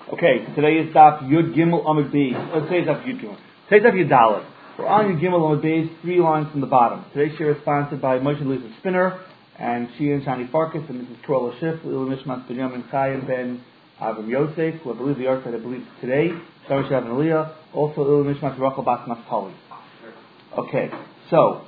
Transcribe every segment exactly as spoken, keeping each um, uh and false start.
Okay, so today is Daf Yud Gimel Amud Beis. Let's say it's Daf Yud Gimel. Today's Daf Yud Dalet. We're on Yud Gimel Amud Beis, three lines from the bottom. Today's share is sponsored by Moshe and Lisa Spinner, and she and Shani Farkas, and Missus Corolla Schiff, Lil Mishmas Benjamin Chaim Ben Avram Yosef, who I believe the Arthur, I believe today, Shari Shav and Aliyah, also Lil Mishmas Rachel Bas Naftali. Okay, so,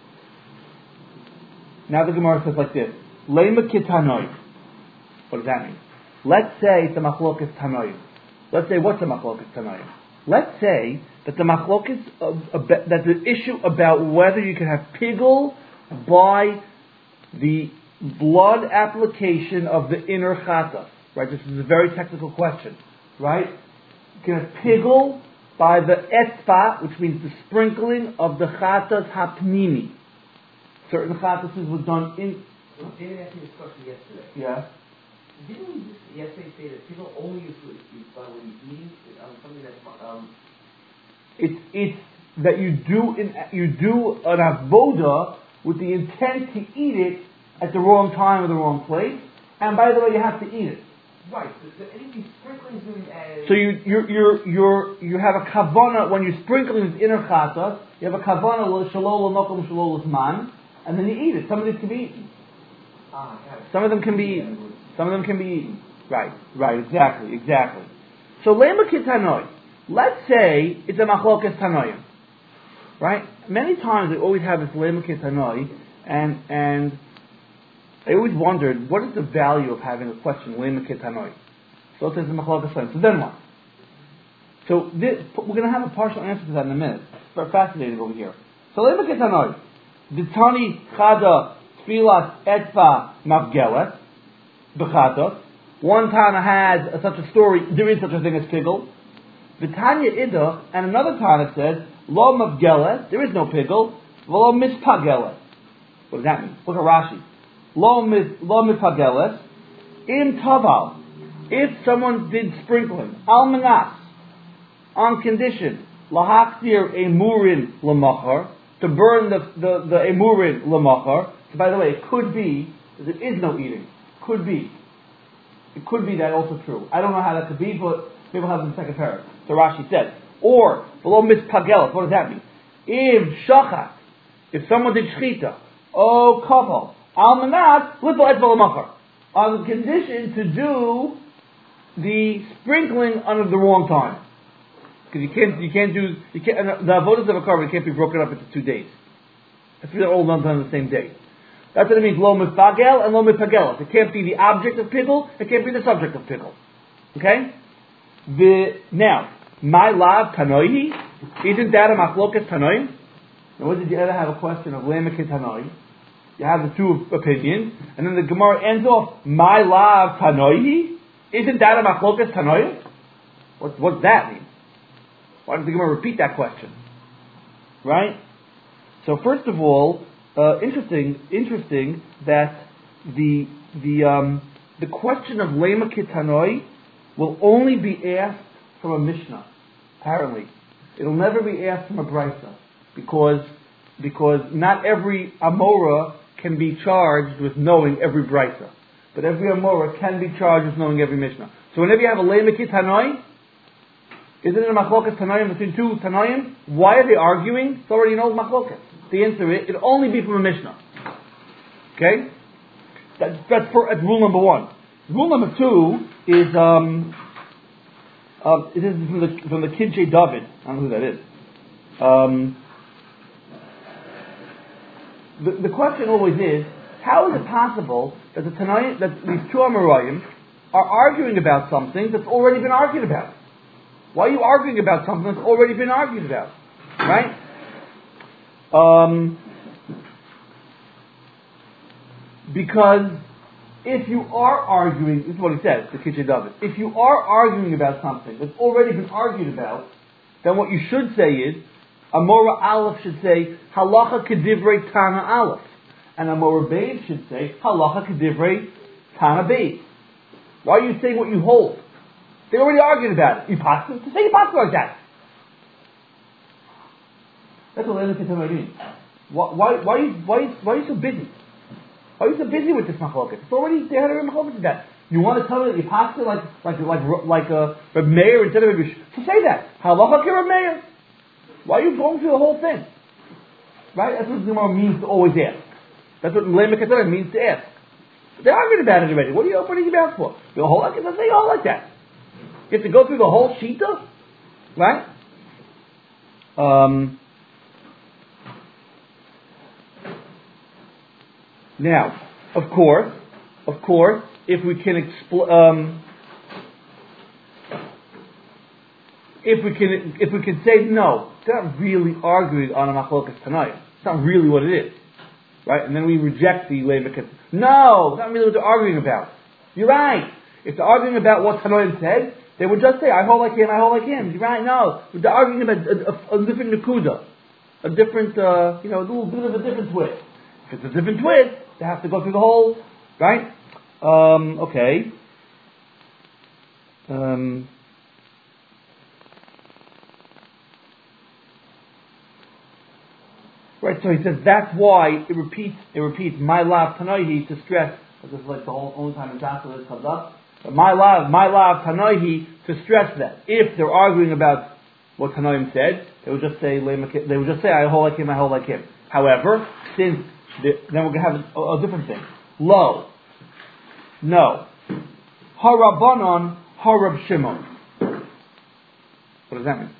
now the Gemara says like this, Lema Kitanoi. What does that mean? Let's say it's a machlokas tanoim. Let's say what's a machlokas tanoim? Let's say that the machlokas, uh, that the issue about whether you can have pigul by the blood application of the inner chatas. Right? This is a very technical question. Right? You can have pigul by the etzpa, which means the sprinkling of the chatas hapnimi. Certain chatas was done in. Well, David asked me this question yesterday. Yeah. Didn't we just yesterday say that people only use it by when you eating um, something that's um? It's it's that you do in you do an avoda with the intent to eat it at the wrong time or the wrong place, and by the way, you have to eat it. Right. So, so anything sprinkling is doing as. So you you you you you have a kavana when you're sprinkling with inner chatas. You have a kavana shalol nokom shalol man, and then you eat it. Some of it can be eaten. Ah, got it. Some of them can be eaten. Some of them can be eaten. Right, right, exactly, exactly. So lema kitanoi. Let's say it's a machlokas tanoim. Right? Many times they always have this lema kitanoi, and and I always wondered what is the value of having a question lema kitanoi. So it says a machlokas tanoim. So then what? So this, we're going to have a partial answer to that in a minute. It's very fascinating over here. So lema kitanoi. Ditani chada tfilas etfa mavgelet. Bechatos. One Tana has a, such a story. There is such a thing as pigul. V'tanya idach, and another Tana says lo mavgelet. There is no pigul. Lo mispagelet. What does that mean? Look at Rashi. Lo mis lo mispagelet. Im taval. If someone did sprinkling al manas on condition lahaktir emurin lemachar, to burn the the the emurin lemachar. So by the way, it could be that there is no eating. Could be. It could be that also true. I don't know how that could be, but maybe we'll have it in the second paragraph. So Rashi said. Or, below mispagelet, what does that mean? If shachat, if someone did shchita, oh kaval, almanat, little etval machar, on the condition to do the sprinkling under the wrong time. Because you can't, you can't do, you can't, the avodas of a carbon can't be broken up into two days. If they're all done on the same day. That's what it means, lo mifagel and lo mifagelos. It can't be the object of pigul, it can't be the subject of pigul. Okay? The, now, my lav tanoihi, isn't that a machlokas tanoim? Now, what did you ever have a question of lemekit tanoi? You have the two opinions, and then the Gemara ends off, my lav tanoihi? Isn't that a machlokas tanoim? What, what does that mean? Why does the Gemara repeat that question? Right? So first of all, Uh, interesting, interesting that the the um, the question of lema kitanoi will only be asked from a Mishnah. Apparently, it'll never be asked from a Brisa because because not every Amora can be charged with knowing every Brisa, but every Amora can be charged with knowing every Mishnah. So whenever you have a lema kitanoi, isn't it a machlokas tanoim between two tanoim? Why are they arguing? It's already an old machlokas. The answer is, it'll only be from a Mishnah. Okay? That's, that's, for, that's rule number one. Rule number two is, um, uh, it is from the, from the Kidshei David. I don't know who that is. Um, the, the question always is, how is it possible that the Tanoim, that these two Amoraim are arguing about something that's already been argued about? Why are you arguing about something that's already been argued about? Right? Um, because if you are arguing, this is what he says, the Kidshei David, if you are arguing about something that's already been argued about, then what you should say is, Amora Aleph should say, Halacha Kedivrei Tana Aleph. And Amora Beis should say, Halacha Kedivrei Tana Beis. Why are you saying what you hold? They already argued about it. You pass it to say you pass like that. That's what Lema Kitanoi means. Why, why, why, why, why are you so busy? Why are you so busy with this machloket? It's already, they had a machloket to that. You want to tell me that you pass it like like like like a Reb Meir instead of Reb Yesh- so say that. Halacha ki Reb Meir. Why are you going through the whole thing? Right? That's what the Gemara means to always ask. That's what Lema Ketanoi means to ask. They're arguing about it already. What are you opening your mouth for? The whole like let's say all like that. You have to go through the whole shita, right? Um, now, of course, of course, if we can expl- um, if we can if we can say no, they're not really arguing on a machlokas tanayim. It's not really what it is, right? And then we reject the levikas. No, it's not really what they're arguing about. You're right. If they're arguing about what Tanoim said, they would just say, I hold like him, I hold like him. You're right, no. They're arguing about a, a, a different nakuda. A different, uh, you know, a little bit of a different twist. If it's a different twist, they have to go through the whole, right? Um, okay. Um, right, so he says that's why it repeats, it repeats, my love Tanoihi to stress, this is like the whole only time in Joshua this comes up. But my love, my love Tanoihi to stress that if they're arguing about what Tanoim said, they would just say they would just say I hold like him, I hold like him. However, since the, then we're gonna have a, a different thing. Lo, no, Harabanon, Harab Shimon. What does that mean?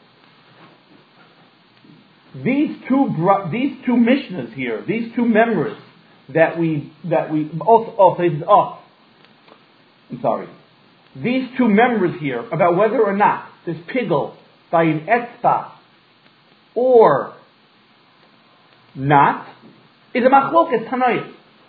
These two these two Mishnahs here, these two members that we that we also oh, so oh I'm sorry. These two members here about whether or not this pigel by an etzba or not is a machloket tanoim.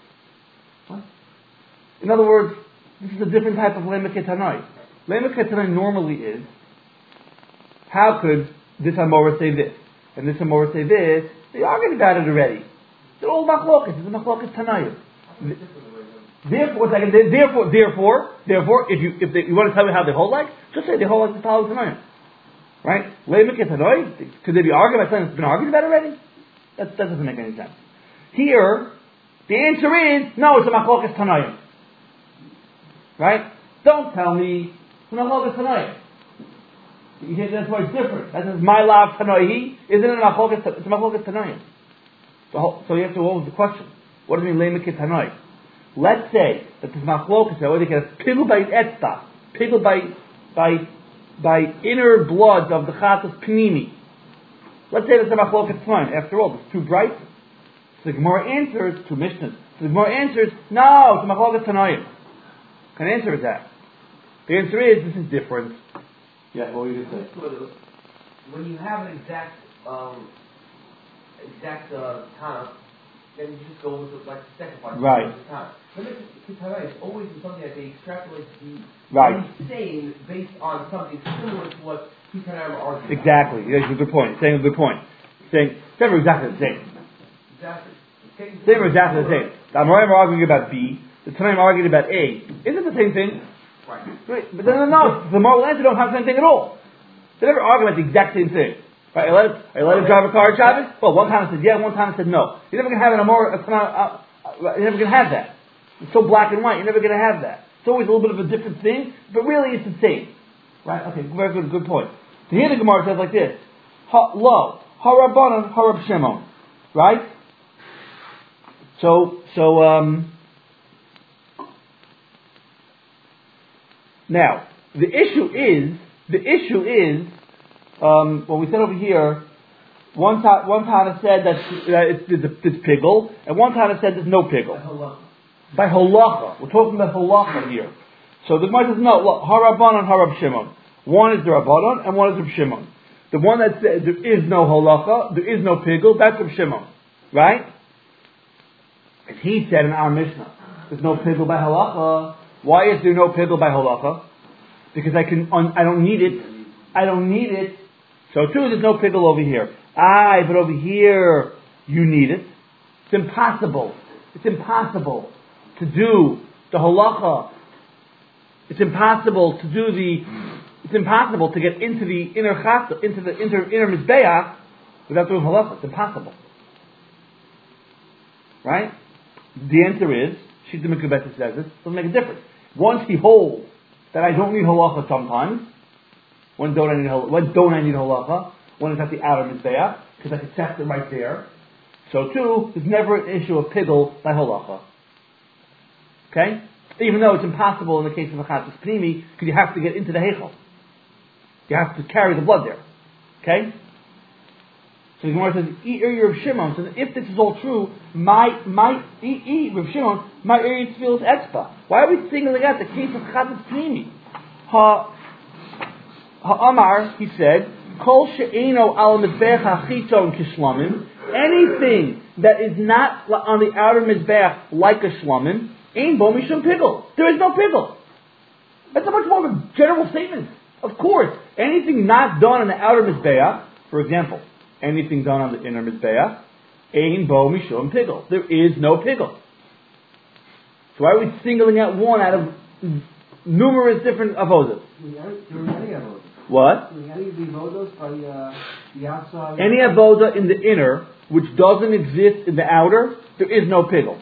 In other words, this is a different type of lemek tanoim. Lemek tanoim normally is how could this Amora say this and this Amora say this? They argued about it already. They're all machloket. It's a machloket tanoim. Therefore, therefore, therefore, therefore, if you if they, you want to tell me how they hold like, just say they hold like the Talmud Tanoim, right? Lemek Tanoim. Could they be arguing about something that's been argued about already? That, that doesn't make any sense. Here, the answer is no. It's a machlokas Tanoim, right? Don't tell me it's a machlokas Tanoim. That's why it's different. That is my love Tanoihi. Isn't it a machlokas? It's a machlokas Tanoim. So, so you have to what was the question? What does it mean Lemek Tanoim? Let's say that this machlokas, or they get piggled by etzta, piggled by by by inner blood of the chatas pnimi. Let's say that's a machlokas tanoim. After all, it's too bright. So the Gemara answers two Mishnahs. So the Gemara answers, no, it's a machlokas tanoim. Can answer is that? The answer is this is different. Yeah, what were you going to say? When you have an exact um, exact uh, Tana, then you just go with the, like the second part. Right. It's always something that they extrapolate to be right. same based on something similar to what Tanaim are arguing. Exactly. That's a good point. Saying a good point. Saying it's never exactly the same. Exactly. It's never exactly the same. The Amoraim are arguing about B. The Tanaim are arguing about A. Isn't it the same thing? Right. Right. But then no, the moral answer don't have the same thing at all. They never argue about the exact same thing. Right, I let him, I let him drive a car at Shabbos? Well, one time I said yeah, one time I said no. You're never going to have an amor, a, uh, uh, you're never going to have that. It's so black and white, you're never going to have that. It's always a little bit of a different thing, but really it's the same. Right, okay, very good, good point. So here the Gemara says like this, ha, Lo, Harabanan, Harab Shimon. Right? So, so, um, now, the issue is, the issue is, Um, what we said over here, one ta- one Tana said that uh, it's, it's, it's piggle, and one Tana said there's no piggle. By halacha. We're talking about halacha here. So the Gemara says, no, look, Haraban and Harab Shimon. One is the Rabbanon, and one is Reb Shimon. The one that said there is no halacha, there is no piggle, that's Reb Shimon. Right? As he said in our Mishnah, there's no piggle by halacha. Why is there no piggle by halacha? Because I can, I don't need it. I don't need it. So too, there's no piggle over here. Aye, but over here, you need it. It's impossible. It's impossible to do the halacha. It's impossible to do the, it's impossible to get into the inner chasa, into the inner, inner mizbeach without doing halacha. It's impossible. Right? The answer is, Shita Mikubeta says this, doesn't make a difference. Once he holds that I don't need halacha sometimes, when don't I need halacha? When don't I need halacha? When it's at the outer mizbeach, because I can test it right there. So too, there's never an issue of pigul by halacha. Okay? Even though it's impossible in the case of a chatzis pnimi, because you have to get into the heichal. You have to carry the blood there. Okay? So the Gemara says, "E area of Shimon." So if this is all true, my my e e Rav Shimon, my area feels etzba. Why are we singling out the case of chatzis pnimi? Ha ha Amar, he said, "Kol she'eno al mizbeach hachiton kishlamim." Anything that is not on the outer mizbeach like a shlamim, ein bo mishum pigul. There is no pigul. That's a much more of a general statement. Of course, anything not done on the outer mizbeach, for example, anything done on the inner mizbeach, ein bo mishum pigul. There is no pigul. So why are we singling out one out of numerous different avodas? During any avodah. What? During any of the avodas by uh, the outside. Any avoda in the inner which doesn't exist in the outer, there is no pigul.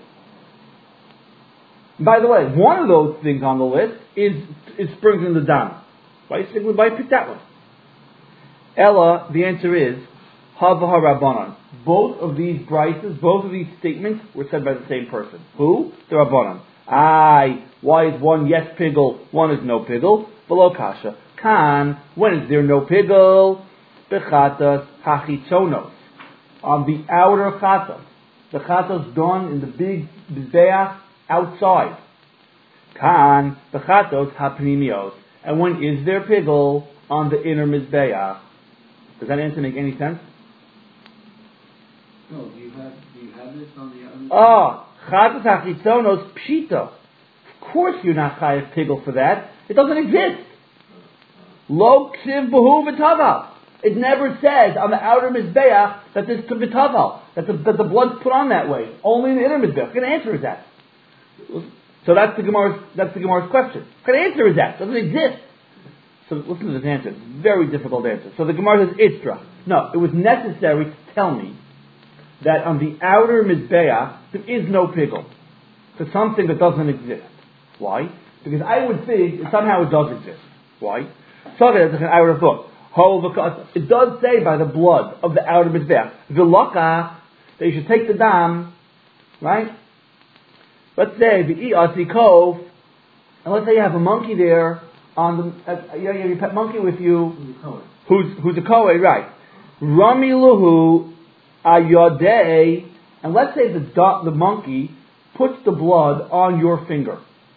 By the way, one of those things on the list is is sprinkling the dam. Why you why pick that one? Ella, the answer is Havaha Rabbanan. Both of these brises, both of these statements were said by the same person. Who? The Rabbanan. Aye, why is one yes pigul, one is no pigul? Below kasha. Kan, when is there no pigul? Bechatas hachitzonos. On the outer chatas. The chatas done in the big mizbeach outside. Kan, bechatos hapnimios. And when is there pigul? On the inner mizbeach. Does that answer make any sense? No, do you have, do you have this on the other? Oh, chatas hachitzonos pshita. Of course you're not chayav pigul for that. It doesn't exist. Lo ksiv b'hu v'taval. It never says on the outer mizbeach that there's v'taval, that the, that the blood's put on that way. Only in the inner mizbeach. What kind of answer is that? So that's the Gemara's, that's the Gemara's question. What kind of answer is that? It doesn't exist. So listen to this answer. It's a very difficult answer. So the Gemara says, Istra. No, it was necessary to tell me that on the outer mizbeach there is no pigul. For something that doesn't exist. Why? Because I would think that somehow it does exist. Why? So I would have thought. It does say by the blood of the outer mizbeach, v'loka, that you should take the dam, right? Let's say the kov, and let's say you have a monkey there on the, uh, you have your pet monkey with you, who's who's a kohen, right? Rami luhu ayodei, and let's say the the monkey puts the blood on your finger.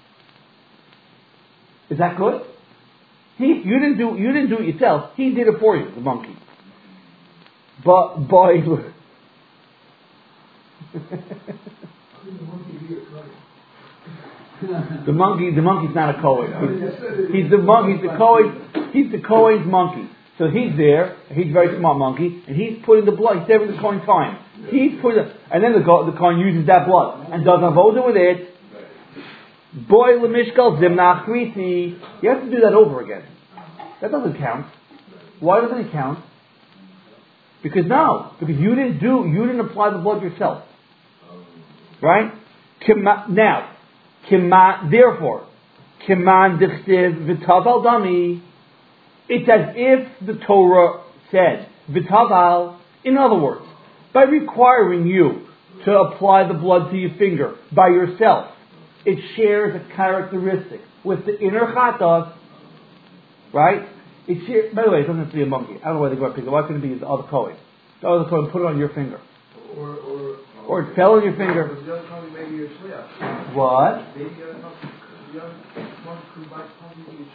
Is that good? He, you didn't do, you didn't do it yourself. He did it for you, the monkey. But boy, the monkey, the monkey's not a kohen. He's, he's the monkey. He's the kohen. He's the kohen's monkey. So he's there. He's a very smart monkey, and he's putting the blood. He's saving the kohen time. He's putting, the, and then the the kohen uses that blood and does avoda with it. Boy lemishkal zimnachriti. You have to do that over again. That doesn't count. Why doesn't it count? Because no, because you didn't do, you didn't apply the blood yourself, right? Kima, now, kima, therefore, kiman dichtiv v'taval dami. It's as if the Torah said v'taval. In other words, by requiring you to apply the blood to your finger by yourself, it shares a characteristic with the inner chatas, right? It shares, by the way, it doesn't have to be a monkey. I don't know why they go up. Why couldn't it be the other kohen? The other kohen put it on your finger. Or, or, or it fell on your finger. The other kohen maybe a shliach. What? Maybe the other kohen, the other one could buy something.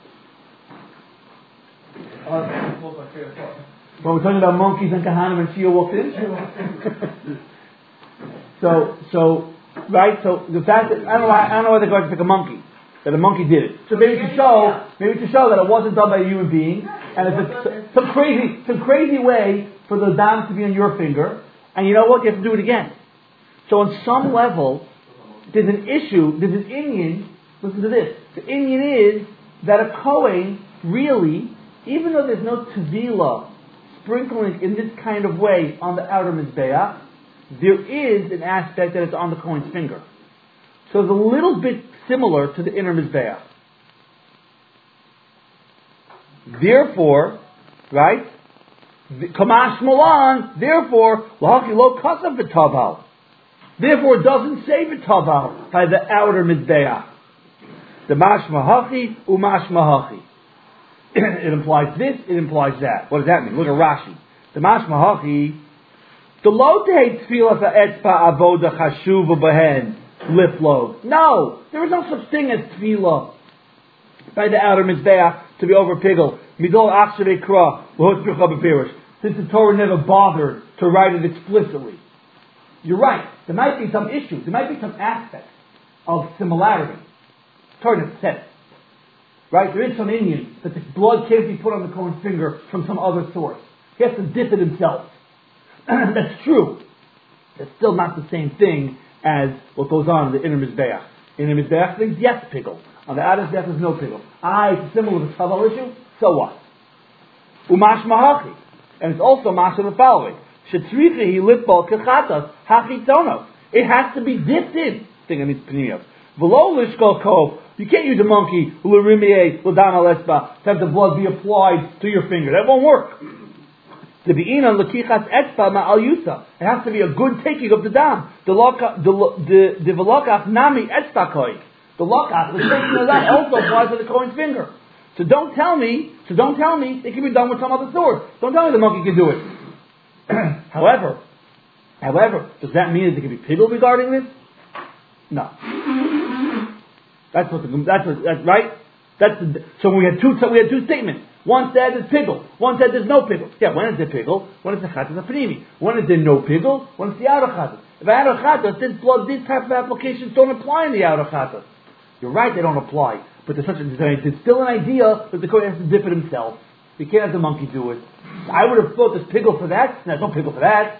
Well, we're talking about monkeys and kahanim and Shia walked in. so, so. Right, so the fact that I don't know, why, I don't know why they're going to pick a monkey, that a monkey did it. So maybe to show, maybe to show that it wasn't done by a human being, and it's a, some crazy, some crazy way for the dam to be on your finger, and you know what? You have to do it again. So on some level, there's an issue, there's an inyan. Listen to this. The inyan is that a kohen really, even though there's no tevila sprinkling in this kind of way on the outer mizbeach, there is an aspect that it's on the kohen's finger. So there's a little bit similar to the inner Mizbeach. Therefore, right? Kamash Malan, therefore, Lahaki lo kasav v'taval. Therefore, it doesn't say v'taval by the outer Mizbeach. The mashma hachi umashma hachi. It implies this, it implies that. What does that mean? Look at Rashi. The mashma hachi, the lo tehei tefillah ha'etzpa avoda chashuva behen liflo. No, there is no such thing as tefillah by the outer Mizbeach to be over pigel. Midol achshavei kra l'hot bircha b'pirish. Since the Torah never bothered to write it explicitly. You're right. There might be some issues. There might be some aspects of similarity. Torah never said. Right? There is some Indian that the blood can't be put on the Kohen's finger from some other source. He has to dip it himself. That's true. It's still not the same thing as what goes on in the inner Mizbeach. In the Mizbeach, things yes, pickle. On the outer Mizbeach, there's no pickle. Ah, it's similar to the Chaval issue. So what? Umash mahachi. And it's also mash the following. Shetrichi litbol kechatas hachitonos. It has to be dipped in. Thing in these paniyos. V'lo lishkol kov. You can't use a monkey l'rimie l'dana lesba to have the blood be applied to your finger. That won't work. The be'ina l'kichas etzba ma'al yusa. It has to be a good taking of the dam. The the the v'lokach nami etzba koi. The lokach, the taking of that also applies to the Kohen's finger. So don't tell me. So don't tell me it can be done with some other source. Don't tell me the monkey can do it. however, however, does that mean that there can be piggle regarding this? No. That's what the, that's what, that's right. That's the, so we had two. So we had two statements. One said there's piggle. One said there's no piggle. Yeah, when is there piggle? When is the chatas a panimi? When is there no piggle? When is the outer chatas? If outer chatas, this blood, these type of applications don't apply in the outer chatas. You're right, they don't apply. But there's such a there's still an idea that the Kohen has to dip it himself. You can't have the monkey do it. I would have thought there's piggle for that. There's no piggle for that.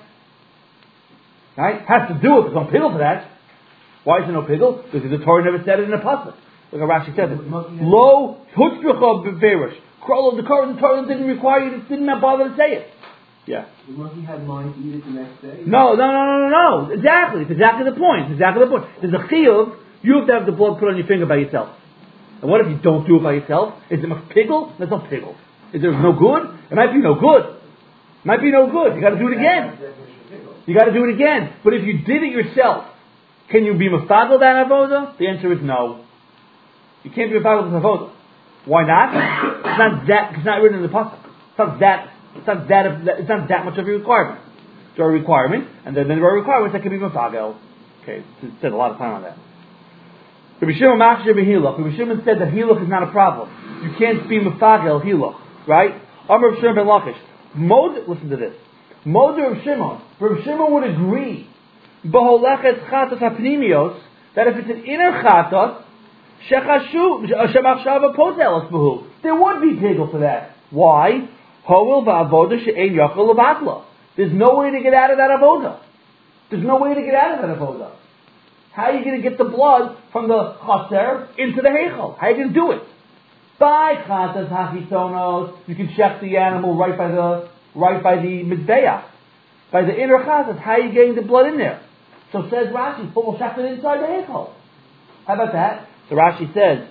Right? Has to do it. There's no piggle for that. Why is there no piggle? Because the Torah never said it in a pasuk. Look at Rashi said it. Lo hutzrucha b'ferish. The Torah, the Torah didn't require you. It didn't bother to say it. Yeah. The monkey had mind to eat it the next day. No, no, no, no, no, no. Exactly. It's exactly the point. It's exactly the point. There's a chiyuv. You have to have the blood put on your finger by yourself. And what if you don't do it by yourself? Is it a piggle? There's no piggle. Is there no good? It might be no good. It might be no good. You got to do it again. You got to do it again. But if you did it yourself, can you be mafagel that avoda? The answer is no. You can't be mafagel that avoda. Why not? It's not that. It's not written in the pasuk. It's not that. It's not that. It's not that much of a requirement. There are requirements, and then there are requirements that can be mafagel. Okay, so spent a lot of time on that. Rabbi Shimon machshir b'hiluch. Rabbi Shimon said that hiluch is not a problem. You can't be mafagel hiluch, right? Amar Rabbi Shimon ben Lakish. Mod. Listen to this. Mod Rabbi Shimon. Rabbi Shimon would agree. B'holechet chatas hapnimios, that if it's an inner chatas, shechashu shemachshava potelos b'hu, there would be pigel for that. Why? Ho'il va'avoda she'ein yachol levatla. There's no way to get out of that avoda. There's no way to get out of that avoda. How are you going to get the blood from the chaser into the heichal? How are you going to do it? By chatas hachitonos, you can check the animal right by the right by the mizbeach, by the inner chatas. How are you getting the blood in there? So says Rashi, but we'll check it inside the heichal. How about that? So Rashi says,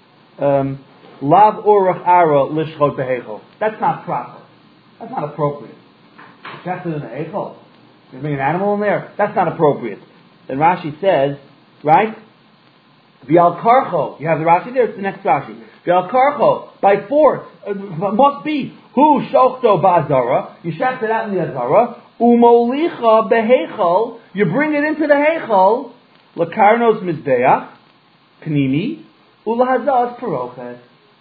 um, lav urach ara lishchot beheichal. That's not proper. That's not appropriate. Check it in the heichal. You bring an animal in there. That's not appropriate. Then Rashi says, right? V'al karcho. You have the Rashi there. It's the next Rashi. V'al karcho, by force, uh, must be hu shochto ba'azara. You shaft it out in the azara. Umolicha beheichal. You bring it into the heichal. Lakarnos mizbeach pnimi ulahazas paroches.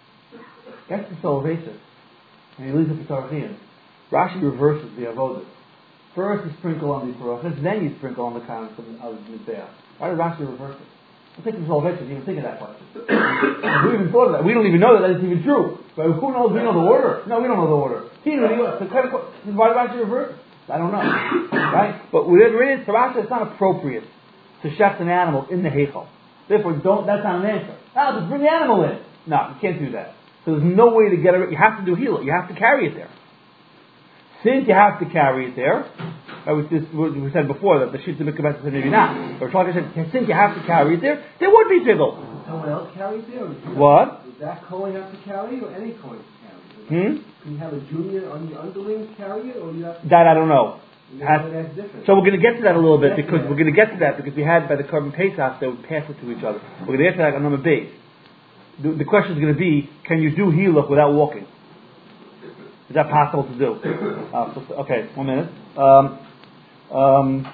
That's the salvation. And he leaves it for Tarachim. Rashi reverses the avodah. First you sprinkle on the paroches, then you sprinkle on the karnos of the mizbeach. Why did Rashi reverse it? I think the salvation. Even think of that question. We even thought of that. We don't even know that that's even true. But who knows? We know the order. No, we don't know the order. He knew the kind of, why did Rashi reverse it? I don't know. Right? But whatever it is, to Rashi, it's not appropriate to shecht an animal in the heichal. Therefore, don't. That's not an answer. Ah, just bring the animal in. No, you can't do that. So there's no way to get it. You have to do heal it. You have to carry it there. Since you have to carry it there, Right, with this, we said before that the sheets of Mikabes said maybe not. But Rosh Hashanah said, since you have to carry it there, there would be pigel. Does someone else carry it there? Or does he What? Have, does that Kohen have to carry it, or any Kohen carry it? Hmm? Can you have a junior on the underlings carry it, or do you have to? That I don't know. Has, that's different. So we're going to get to that a little bit because we're going to get to that because we had by the Korban Pesach they would pass it to each other. We're going to get to that on number base. The, the question is going to be, can you do Hiluch without walking? Is that possible to do? Uh, so, okay, one minute. Um, um,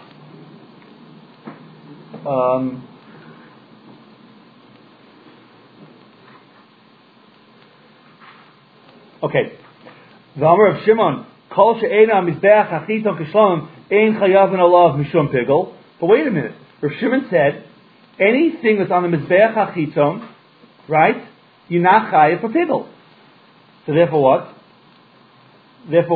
um, okay. The Amar of Shimon, Kol she'ena mizbeach achiton kishlomim ein chayavin alav mishum pigel. But wait a minute. Rav Shimon said, anything that's on the mizbeach achiton, right? You're not chayav for pigel. So therefore what? Therefore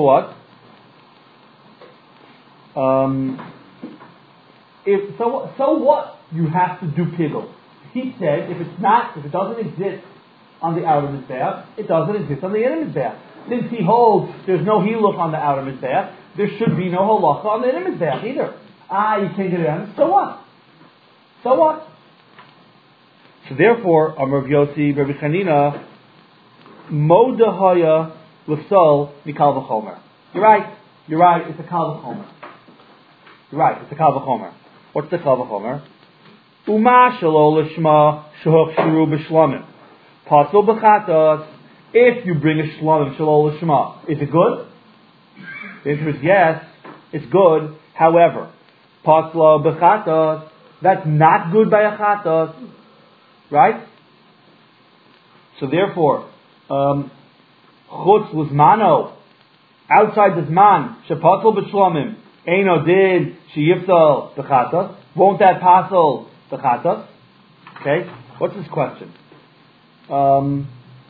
what? Um, if so, so what? You have to do pigel. He said, if it's not, if it doesn't exist on the outer mizbeach, it doesn't exist on the inner mizbeach. Since he holds there's no hiluch on the outer mizbeach, there should be no halacha on the inner mizbeach either. Ah, you can't get it on. So what? So what? So therefore, Amar Rav Yossi, Rabbi Chanina, Modahaya L'Sol Mikal V'Chomer. You're right. You're right. It's a Kal V'Chomer. You're right. It's a Kal V'Chomer. What's the Kal V'Chomer? Uma Shelo L'Shma Shehoch Shuru B'Shlomim. Pasul B'Chatos. If you bring a Shlomim Shelo L'Shma, is it good? The answer is yes. It's good. However, Pasul B'Chatos. That's not good by a Chatos. Right? So therefore, um, Chutz L'Zmano, outside the Zman, Shepatzol B'Shlomim, Eino Din, Sheyiftal B'Chatos, won't that passel B'Chatos? Okay? What's this question? Um,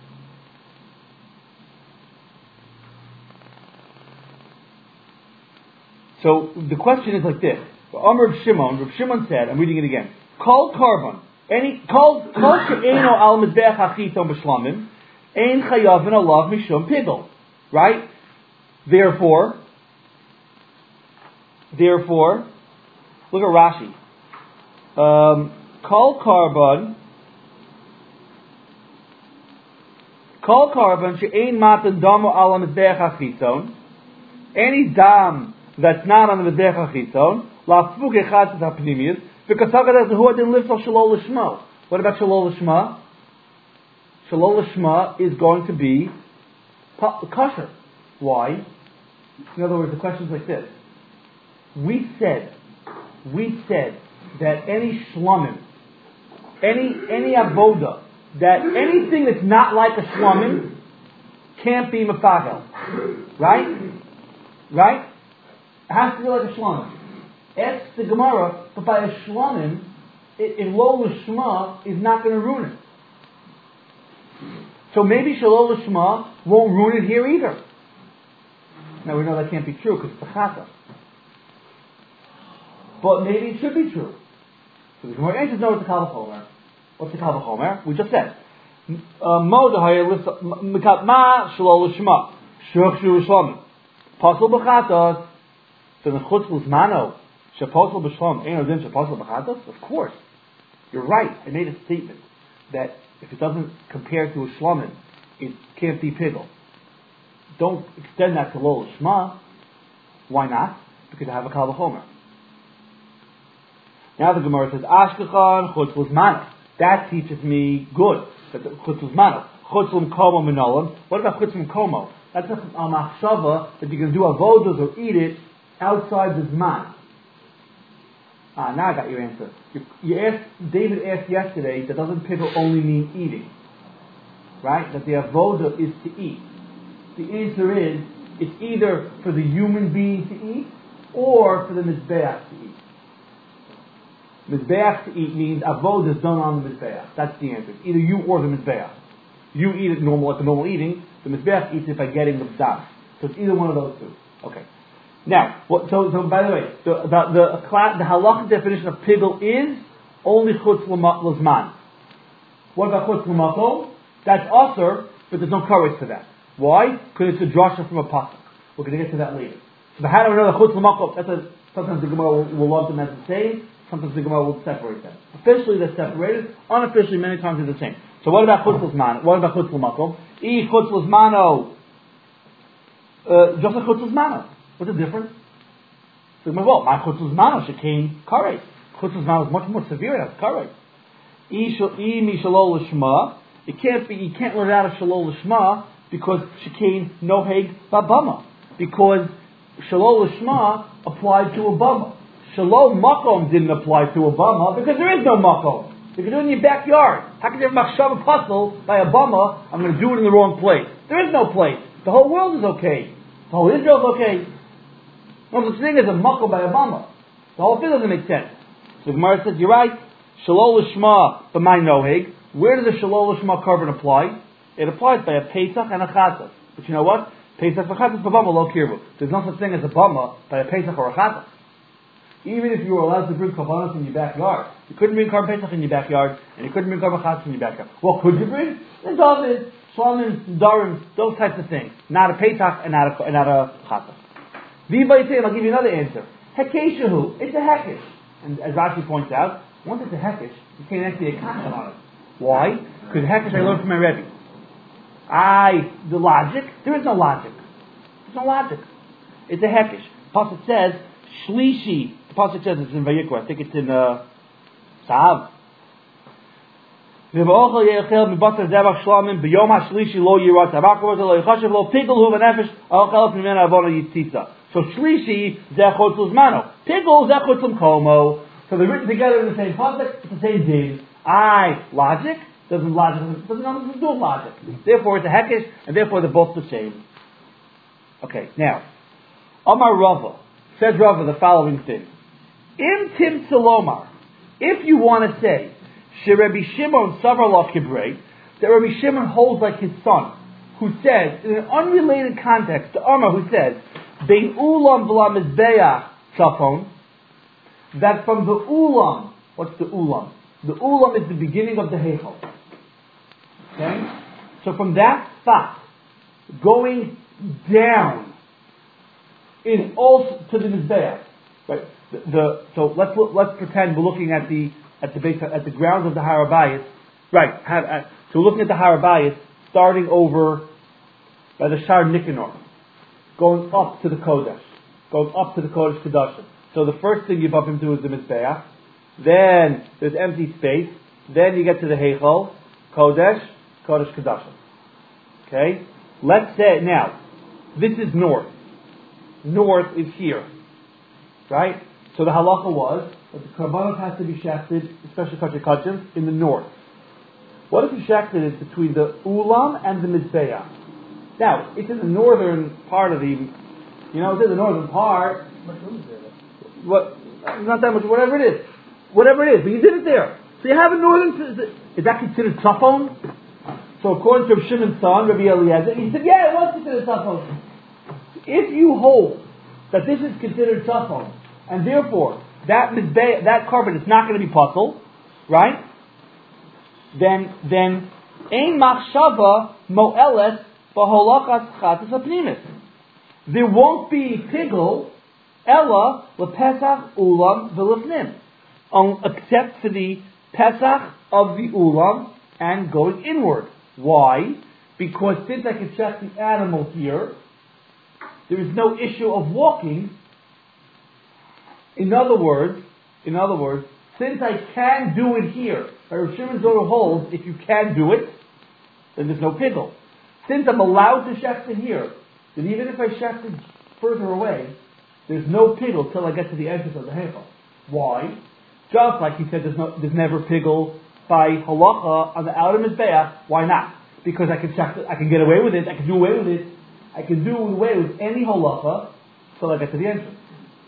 so the question is like this. Amar Rav Shimon, Rav Shimon said, I'm reading it again, Kol Karban, any, Kol She'eino Al Mizbeach Achiton B'Shlomim, Ein chayavin alav mishum pigel, right? Therefore, therefore, look at Rashi. Um, Kol karban, kol karban she'ein matan damo ala mizbeach achiton. Any dam that's not on the mizbeach achiton, lafuk echad hapnimius because haggadah zehu adin liftal shalol lishma. What about shalol lishma? Shalol Lishma is going to be kosher. Why? In other words, the question is like this. We said, we said that any shlomim, any any avoda, that anything that's not like a shlomim can't be mefagel. Right? Right? It has to be like a shlomim. Ask the Gemara, but by a shlomim, in lo lishma is not going to ruin it. So maybe Shalol Lishma won't ruin it here either. Now we know that can't be true because it's a chata. But maybe it should be true. So the Gemara answers no, it's a Kal V'Chomer. What's the Kal V'Chomer? We just said. Mo Dehaya Ma Shalol Lishma Shuch Shur Shlomim Pasul B'Chatos. So the Chutz L'Zmano Shepasul B'Shlom Eino Din Shepasul B'Chatos. Of course, you're right. I made a statement that if it doesn't compare to a shlomim, it can't be pigel. Don't extend that to lo lishma. Why not? Because I have a kal v'chomer. Now the Gemara says, Ashkechan chutz l'zmano. That teaches me good. That chutz l'zmano. Chutz l'mkomo minolim. What about chutz l'mkomo? That's a, a machshava that you can do avodas or eat it outside the zman. Ah, now I got your answer. You, you asked, David asked yesterday, that doesn't pigel only mean eating. Right? That the avoda is to eat. The answer is, it's either for the human being to eat, or for the mizbeach to eat. Mizbeach to eat means avoda is done on the mizbeach. That's the answer. It's either you or the mizbeach. You eat it normal, like the normal eating. The mizbeach eats it by getting the dam. So it's either one of those two. Okay. Now, what, so, so by the way, the the the, the halachic definition of pigel is only chutz l'zman. What about chutz l'makom? That's aser, but there's no courage to that. Why? Because it's a drasha from a pasuk. We're going to get to that later. But how do we know the chutz l'makom? That's a, sometimes the Gemara will, will lump them as the same. Sometimes the Gemara will separate them. Officially they're separated. Unofficially many times they're the same. So what about chutz l'zmano? What about chutz l'makom? I chutz l'zmano. Uh, just like chutz l'zmano. What's the difference? So well, my chutz l'zmano shekain karei. Chutz l'zmano is much more severe. It has karei. I mi shalol l'shma. It can't be. You can't let it out of shalol l'shma because shekain noheg babama. Because shalol l'shma applied to a bama. Shalom makom didn't apply to a bama because there is no makom. You can do it in your backyard. How can you have machshava puzzle by a bama? I'm going to do it in the wrong place. There is no place. The whole world is okay. The whole Israel is okay. No such thing as a makom by a bama. The whole thing doesn't make sense. So the Gemara says, you're right. Shalol l'shma b'may noheg. Where does the shalol l'shma carbon apply? It applies by a pesach and a chatas. But you know what? Pesach v'chatas b'bama lo kirbu. There's no such thing as a bama by a pesach or a chatas. Even if you were allowed to bring korbanos in your backyard, you couldn't bring korban pesach in your backyard, and you couldn't bring korban chatas in your backyard. What could you bring? The David, Shlamim, Darim, those types of things. Not a pesach and not a, and not a chatas. V'bayitayim, I'll give you another answer. Hekeshahu, it's a hekesh. And as Rashi points out, once it's a hekesh, you can't actually a kasha on it. Why? Because hekesh I learned from my Rebbe. I, the logic, there is no logic. There's no logic. It's a hekesh. Pasuk says, Shlishi, the Pasuk says it's in Vayikra, I think it's in uh, Sahav. So Shlishi, Zechot Luzmano. Pigel, Zechot Lumkomo. So they're written together in the same Pasuk, it's the same din. I, logic, doesn't logic, doesn't have nothing to do with logic. Therefore it's a hekesh, and therefore they're both the same. Okay, now, Amar Rava. Says Rava the following thing. Im Tim Salomar, if you want to say, Sherebi Shimon Savar Lo Kibrei, that Rabbi Shimon holds like his son, who says, in an unrelated context, to Amar who says, Bein Ulam V'la Mizbeach Tzafon, that from the Ulam, what's the Ulam? The Ulam is the beginning of the Heichal. Okay? So from that spot, going down, is also to the Mizbeach. Right? The, the, so let's look, let's pretend we're looking at the at the base at the grounds of the Har HaBayis. Right. Have, uh, so we're looking at the Har HaBayis, starting over by the Shar Nicanor, going up to the Kodesh, going up to the Kodesh Kedoshim. So the first thing you bump into is the Mizbeach. Then there's empty space. Then you get to the Heichal, Kodesh, Kodesh Kedoshim. Okay. Let's say now this is north. North is here, right? So the halacha was that the karbanos has to be shafted, especially kachim kachim, in the north. What if you shafted it between the ulam and the mizbeach? Now it's in the northern part of the, you know, it's in the northern part. What? Not that much. Whatever it is, whatever it is, but you did it there. So you have a northern. Is that considered tzafon? So according to Shimon's son, Rabbi Eliezer, he said, yeah, it was considered tzafon. If you hold that this is considered tzafon, and therefore that mizbeh, that carbon is not going to be puzzle, right? Then then ein machshava moeles b'holachas chatas apnimis. There won't be pigel ella lepesach ulam v'lefnim, um, except for the pesach of the ulam and going inward. Why? Because since I can check the animal here, there is no issue of walking. In other words, in other words, since I can do it here, Rav Shimon Zohar holds, if you can do it, then there's no pigel. Since I'm allowed to shecht it here, then even if I shecht it further away, there's no pigel till I get to the entrance of the heichal. Why? Just like he said, there's no, there's never pigel by halacha on the outer mizbeach. Why not? Because I can shecht it, I can get away with it, I can do away with it. I can do away with any halacha till I get to the entrance.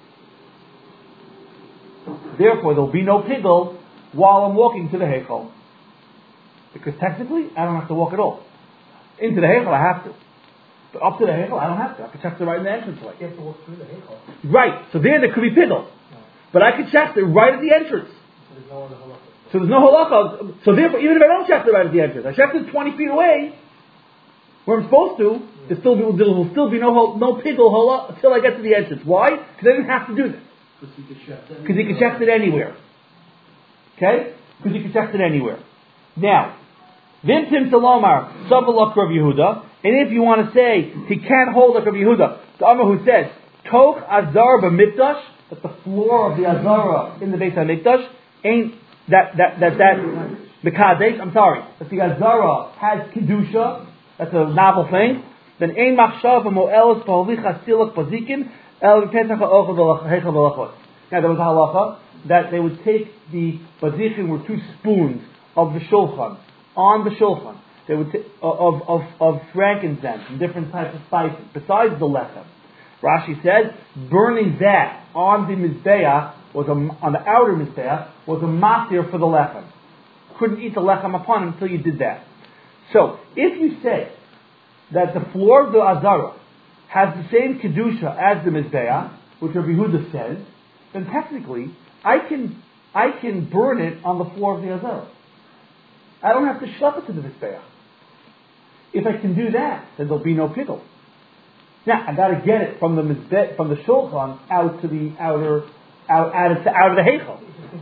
Therefore, there will be no pigel while I'm walking to the heichal. Because technically, I don't have to walk at all. Into the heichal, I have to. But up to the heichal, I don't have to. I can check it right in the entrance way. You have to walk through the heichal. Right. So there, there could be pigel. No. But I can check it right at the entrance. So there's no other halacha. So there's no halacha. So therefore, even if I don't check it right at the entrance, I check it twenty feet away, Where I'm supposed to, there still be, there will still be no hol- no pigul hola until I get to the entrance. Why? Because I didn't have to do this. Because he can check it anywhere. Okay? Because he can check it anywhere. Now, Vintim Salomar, Sabalak Rav Yehuda, and if you want to say he can't hold like Rav Yehuda, the Amar who says, Toch Azar B'Mikdash, that the floor of the Azara in the Beit HaMikdash ain't, that, that, that, that, the Kadesh, I'm sorry, that the Azara has Kedusha, that's a novel thing, then Ein Machshav Mo'elos Pa'olicha Silak Pazikin, El Pesach HaOchel V'Hechel V'Lachot. Now there was a halacha that they would take the Pazikin were two spoons of the Shulchan, on the Shulchan, they would t- of, of, of frankincense and different types of spices, besides the lechem. Rashi says, burning that on the Mizbeach, was a, on the outer Mizbeach, was a matir for the lechem. Couldn't eat the lechem upon him until you did that. So, if you say that the floor of the Azara has the same Kedusha as the Mizbeach, which Rabbi Yehuda says, then technically, I can, I can burn it on the floor of the Azara. I don't have to shove it to the Mizbeach. If I can do that, then there'll be no pickle. Now, I got to get it from the mizbeh, from the shulchan out to the outer, out, out, of, out of the heichal.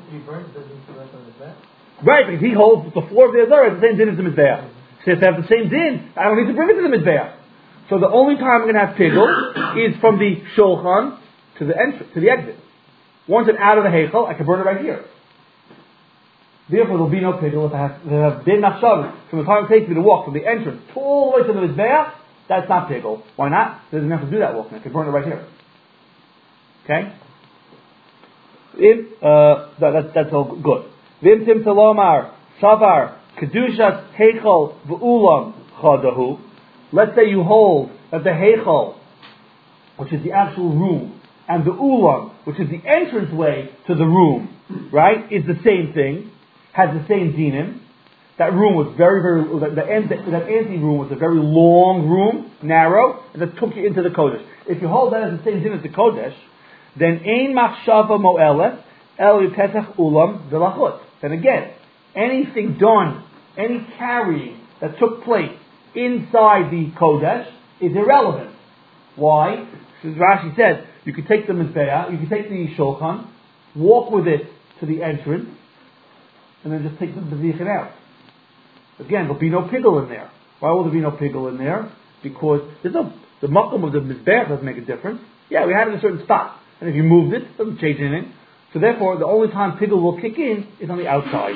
Right, because he holds the floor of the azara has the same din as the mizbeach. So if they have the same din, I don't need to bring it to the mizbeach. So the only time I'm going to have pickle is from the shulchan to the entrance, to the exit. Once it's out of the heichal, I can burn it right here. Therefore, there'll be no pickle if I have, if I have din nachshavim from the time it takes me to walk from the entrance all the way to the mizbeach. That's not pickle. Why not? It doesn't have to do that walking. I can burn it right here. Okay? If, uh, that, that, that's all good. Vim tim talomar, savar, kedushas, heichal, v'ulam, chadahu. Let's say you hold that the heichal, which is the actual room, and the ulam, which is the entranceway to the room, right, is the same thing, has the same dinim. That room was very, very, that, the, that ante room was a very long room, narrow, and that took you into the Kodesh. If you hold that as the same thing as the Kodesh, then Ein Machshava Mo'elet, El Pesach Ulam V'Lachot. Then again, anything done, any carrying that took place inside the Kodesh is irrelevant. Why? Because Rashi says, you can take the Mizbeah, you can take the Shulchan, walk with it to the entrance, and then just take the Bezichin out. Again, there'll be no pickle in there. Why will there be no pickle in there? Because there's no, the makom of the mizbeach doesn't make a difference. Yeah, we had it in a certain spot, and if you moved it, it doesn't change anything. So therefore, the only time pickle will kick in is on the outside.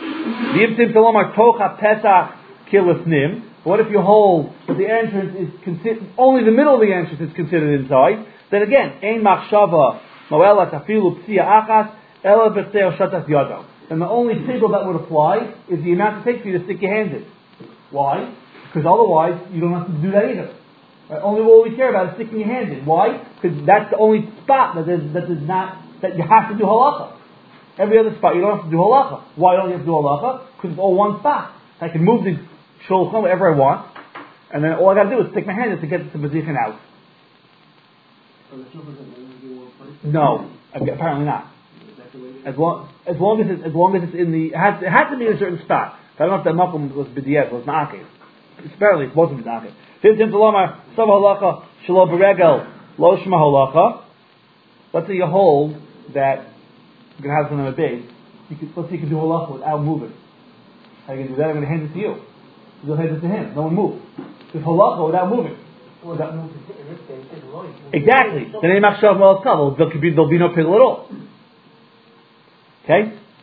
What if you hold that the entrance is considered, only the middle of the entrance is considered inside? Then again, ein machshava moelat afilu psia achas ela b'tzeo shatas yado. And the only pickle that would apply is the amount it takes for you to stick your hand in. Why? Because otherwise, you don't have to do that either. Right? Only what we care about is sticking your hand in. Why? Because that's the only spot that is, that is not, that you have to do halacha. Every other spot, you don't have to do halacha. Why don't you have to do halacha? Because it's all one spot. I can move the shulchan wherever I want, and then all I got to do is stick my hand in to get the bezichin out. No, apparently not. As long, as long as it's, as long as it's in the, it has, it has to be in a certain spot. I don't know if that makom was b'diyev, was na'akev. Apparently, it wasn't na'akev. Fifteen talomar, sav halacha, shelo beregel, lo shma halacha. Let's say you hold that you can have something on a base. You can, let's say you can do halacha without moving. How are you going to do that? I'm going to hand it to you. You'll hand it to him. No one move. Just halacha without moving. Without moving. Exactly. Then they machshav mal kavel. There'll be there'll be no pickle at all. Okay?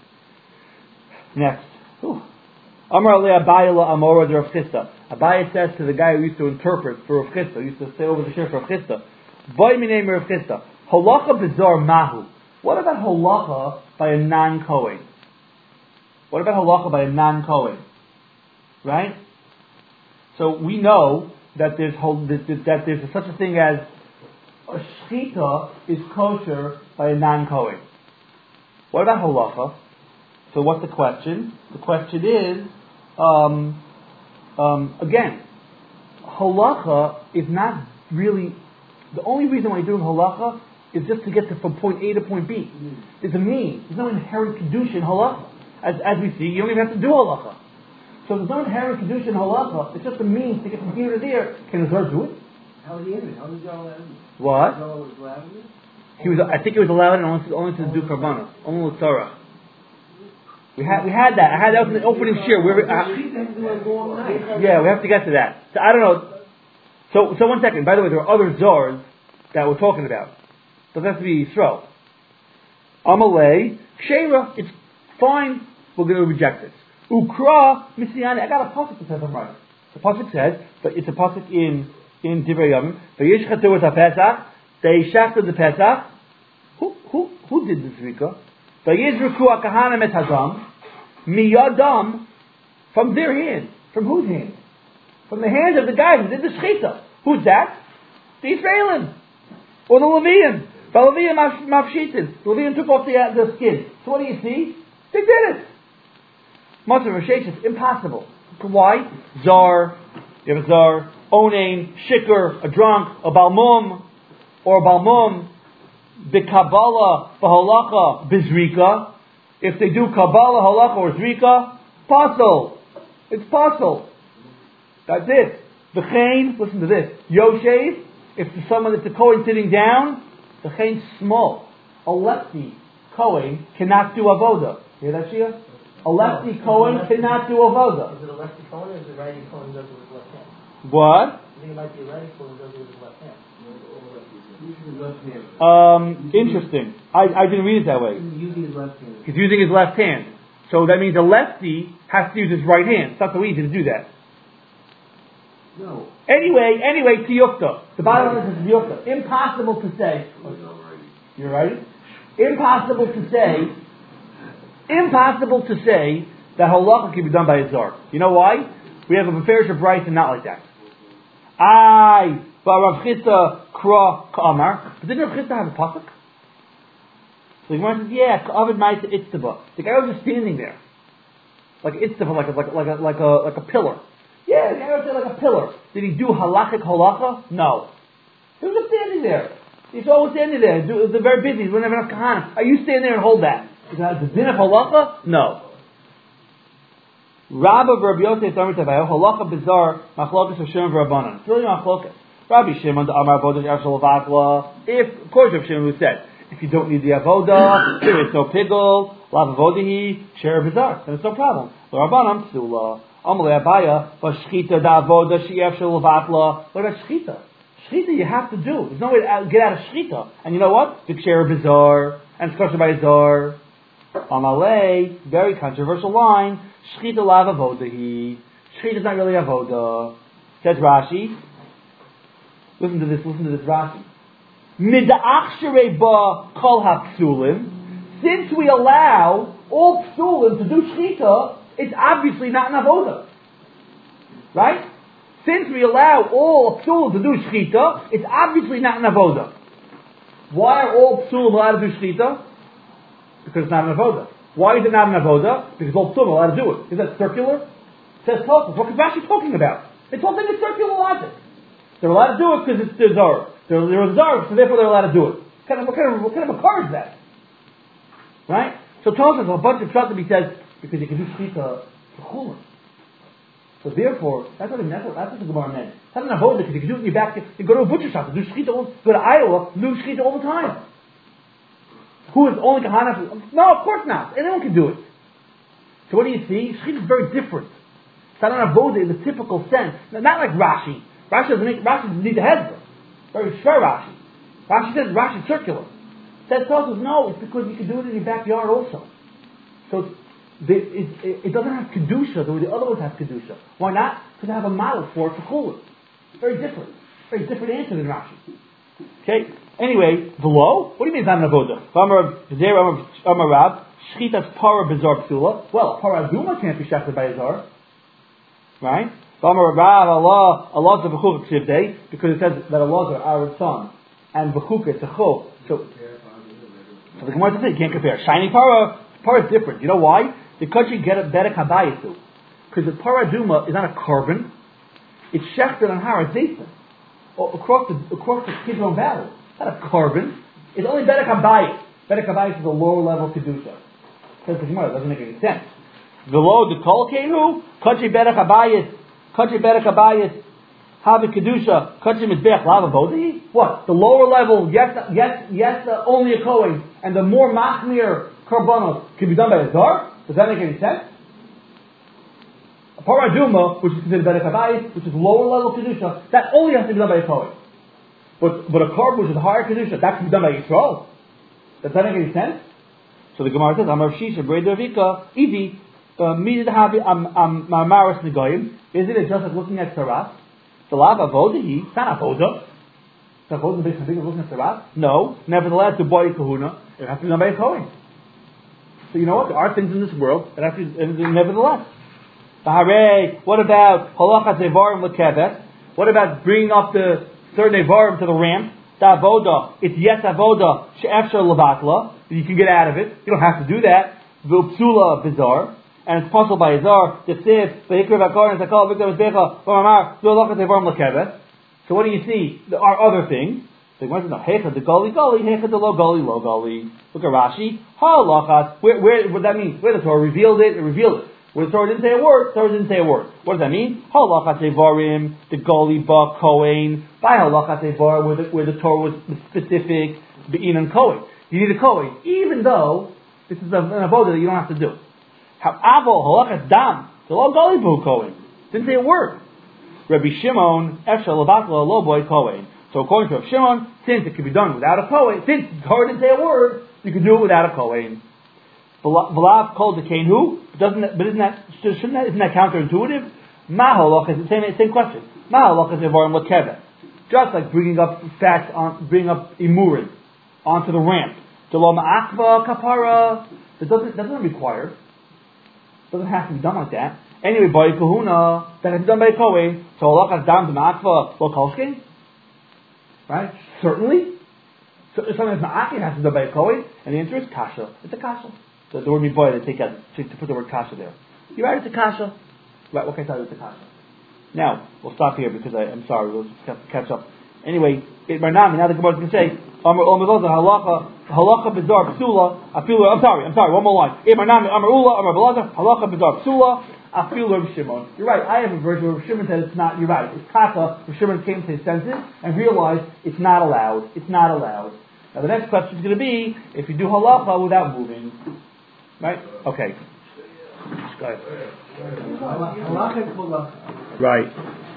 Next. Amar le Abaye la Amora de Rav Chisda. Abaye says to the guy who used to interpret for Rav Chisda, who used to stay over the shir for Rav Chisda, Boy mi name Rav Chisda. Holacha bizar mahu. What about holacha by a non-Kohen? What about holacha by a non-Kohen? Right? So we know that there's that there's such a thing as a shchita is kosher by a non-Kohen. What about halacha? So what's the question? The question is, um, um, again, halacha is not really, the only reason why you're doing halacha is just to get to, from point A to point B. Mm. There's a mean. There's no inherent kedusha in halacha. As, as we see, you don't even have to do halacha. So there's no inherent kedusha in halacha. It's just a means to get from here to there. Can the Zor do it? How was he in it? How was Zor allowed in it? What? Zor was allowed in it? He was. I think he was allowed in only to, only to do karbanos, only with Torah. We had we had that. I had that in the opening shir. Where we, uh, yeah, we have to get to that. So I don't know. So so one second. By the way, there are other Zors that we're talking about. Doesn't have to be Yisrael. Amalei Kshera. It's fine. We're going to reject it. Ukra Misyani. I got a pasuk that says I'm right. The pasuk says, but it's a pasuk in in Divrei Yamim. Vayishchatu et haPesach. They shafted the Pesach. Who who who did this Rika? Vayizruku akahanim et hadam miyadam, from their hand. From whose hand? From the hands of the guy who did the shechita. Who's that? The Israelim or the Levian. The Levian mafshitin. The Levian took off the uh, the skin. So what do you see? They did it. Matzah Rashesh, it's impossible. Why? Zar, you have a Zar, Onain, Shikr, a drunk, a Balmum, or a Balmum, the Kabbalah, the Halacha, Bizrika. If they do Kabbalah, Halacha, or Zrika, Pasul. It's Pasul. That's it. The Chain, listen to this. Yoshev, if there's someone that's a Kohen sitting down, the Chain's small. A lefty Kohen cannot do Avoda. Hear that, Shia? A lefty no, Kohen lefty, cannot do Avoda. Is it a lefty Kohen or is it a righty Kohen who does it with his left hand? What? I think it might be a righty Kohen who does it with his left hand. Um, interesting. I, I didn't read it that way. He's using his left hand. He's using his left hand. So that means a lefty has to use his right hand. It's not so easy to do that. No. Anyway, anyway, tiyukta. The bottom line is tiyukta. Impossible to say. You're right. Impossible to say. Impossible to say that halacha can be done by a zar. You know why? We have a beferish of rights and not like that. I, but Rav Chita kra ka'amar. But didn't Rav Chita have a pasuk? So the Gemara says, yeah, ka'avid ma'ita itztaba. The guy was just standing there, like itztaba, like a like a, like a like a like a pillar. Yeah, the guy was there like a pillar. Did he do halachic halacha? No. He was just standing there. He's always standing there. They're very busy. We don't have enough kahana. Are you standing there and hold that? Is that the din of halacha? No. Rabba Rabbi Yosef Tamar Tavayo halacha bizar machlokas of Shimon v'Rabbanan. It's really machlokas. Rabbi Shimon the Amar Avodah Yashal Vatla. If of course Rabbi Shimon who said if you don't need the avodah, there is no pigul. Lav avodahi share bizar. Then it's no problem. The Rabbanan psula. Amalei Abaya v'shchita da avodah sheyafshal Vatla. What about shchita? Shchita you have to do. There's no way to get out of shchita. And you know what? Vikshare bizar and it's kosher by zar. Amalei, very controversial line. Shchita lav avodahi. Shchita is not really avodah. Says Rashi. Listen to this. Listen to this Rashi. Mida'ach sherei ba kol ha'psulim. Since we allow all psulim to do shchita, it's obviously not an avodah, right? Since we allow all psulim to do shchita, it's obviously not an avodah. Why are all psulim allowed to do shchita? Because it's not an avodah. Why is it not an avodah? Because all psulim are allowed to do it. Is that circular? It says Tosfos. What is Rashi talking about? It's all in the circular logic. They're allowed to do it because it's their zar. They're, they're a zar, so therefore they're allowed to do it. What kind of, what kind of, what kind of a car is that? Right? So Tosfos, a bunch of shtatim, he says, because you can do shchita for chulin. So therefore, that's what, that's what, that's what the Gemara meant. It's not an avodah because you can do it in your back. You go to a butcher shop, do shchita, all, go to Iowa, do shchita all the time. Who is only kahana? No, of course not. Anyone can do it. So what do you see? Shchita is very different. It's not an avodah in the typical sense. Not like Rashi. Rashi doesn't make, Rashi doesn't need the hezbollah. Very fair Rashi. Rashi says Rashi is circular. Says Tosfos, no, it's because you can do it in your backyard also. So it's, it, it, it doesn't have kedusha the way the other ones have kedusha. Why not? Because they have a model for it for chulin. Very different. Very different answer than Rashi. Okay. Anyway, below. What do you mean it's not an avodah? Amar Rab shchitas para bizar psula. Well, para aduma can't be shafted by a zar, right? Amar Rab Allah Allah is a bechuk ksivdei because it says that Allah is our son and bechuk is a chok. So, so the Gemara says you can't compare. Shiny para para is different. You know why? Because you get a better kabayisu. Because the para aduma is not a carbon. It's shechted on harazesa across the across the Kidron Valley. Not a carbon. It's only better kabayis. Better kabayis is a lower level kedusha. Says the Gemara, it doesn't make any sense. Velo the kol kenu, country berach abayis, country berach abayis, have kedusha, country mizbech lava bodhi. What? The lower level, yes, yes, yes, uh, only a kohen, and the more machmir karbanos can be done by a zar. Does that make any sense? A paraduma, which is considered berach abayis, which is lower level kedusha, that only has to be done by a kohen. But but a karb which is higher kedusha, that can be done by Yisrael. Does that make any sense? So the Gemara says, Amar Shisha, Breda Vika, Easy, Midid Habi, Am Maris Negoyim. Isn't it just like looking at Sarat? The Lav Avodahi, it's not Avodah. It's Avodah based on thinking of looking at Sarat? No. Nevertheless, the boy Kahuna, it has to be done by a Kohen. So you know what? There are things in this world that have to be, nevertheless. Hare, what about Halachat Evarim Lekevet? What about bringing up the third Evarim to the ramp? The Avodah, it's yes Avodah, She'efshar Levatla. You can get out of it. You don't have to do that. V'upsula bizarre. And it's possible by Izar, the Siv, the Hikr Vakar, and Sakal, Victor Bezbecha, Vamamar, Zulachat Evarim Lekevet. So what do you see? There are other things. So you want to know, Hecha the Gully Gully, Hecha the Lo Gully Lo Gully. Look at Rashi. Halachas. Where, where, what that mean? Where the Torah revealed it, it revealed it. Where the Torah didn't say a word, the Torah didn't say a word. What does that mean? Halachas Evarim, the Gully Ba Kohen. By Halachas Evarim, where the, where the Torah was specific, Be'in and Kohen. You need a Kohen, even though this is an avodah that you don't have to do. However, halachas dam, the lo goli bu Kohen. Didn't say a word. Rabbi Shimon, efshar levatla lo boy Kohen. So according to Rabbi Shimon, since it can be done without a Kohen, since the Torah didn't say a word, you can do it without a Kohen. V'lav kol dekain who? Doesn't but isn't that shouldn't that isn't that counterintuitive? Ma halachas, same same question. Ma halachas evarim lekevet. Just like bringing up fats on, bringing up imurim onto the ramp. Delom akva kapara. That doesn't that doesn't require. Doesn't have to be done like that. Anyway, by kahuna, that has to be done by a kohen. So halachas dam to ma'akva lo kolshkin. Right? Certainly. So if something that's ma'akin has to be done by a kohen, and the answer is kasha. It's a kasha. So the word miboy, they take out to, to put the word kasha there. You're right, it's a kasha. Right? What can I tell you? It's a kasha. Now we'll stop here because I, I'm sorry. We'll just have to catch up. Anyway, it Barnami, now the Gemara is going to say, Amar Omer halacha halacha bizar psula afilu. I'm sorry, I'm sorry. One more line. It Barnami Amar Ula Amar Belaza halacha bizar psula afilu Rabbi Shimon. You're right. I have a version where Rabbi Shimon said it's not. You're right. It's kaka. Rabbi Shimon came to his senses and realized it's not allowed. It's not allowed. Now the next question is going to be if you do halacha without moving, right? Okay. Go ahead. Right.